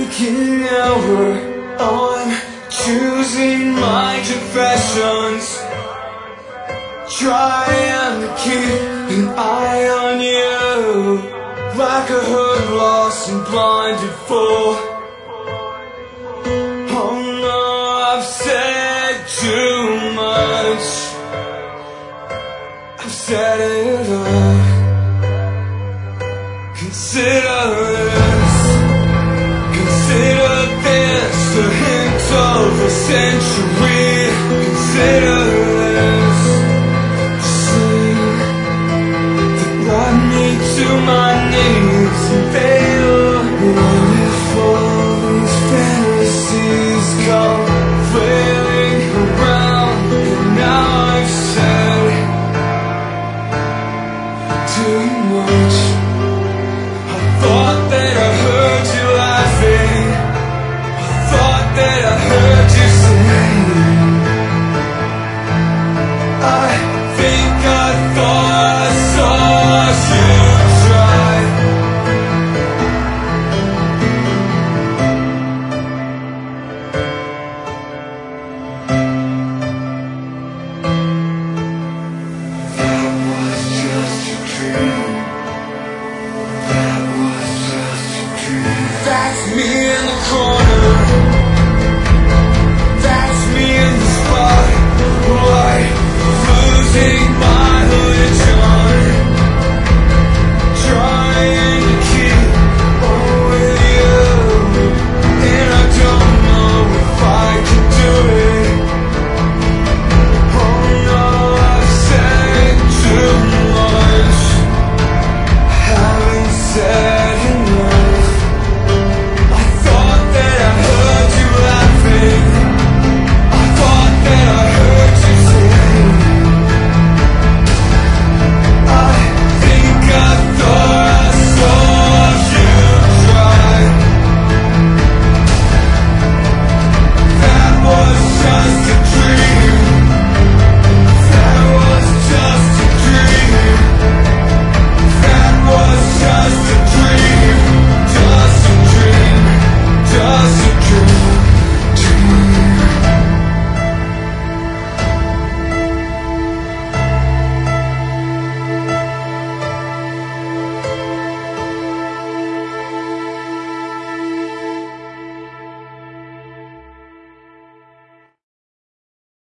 thinking now we're on, choosing my confessions, trying to keep an eye on you, like a hood lost and blinded fool. Oh no, I've said too much, I've said it all. Consider this a hint of a century. Consider this a sin that brought me to my knees and fail. What if all these fantasies come flailing around, and now I've said too much.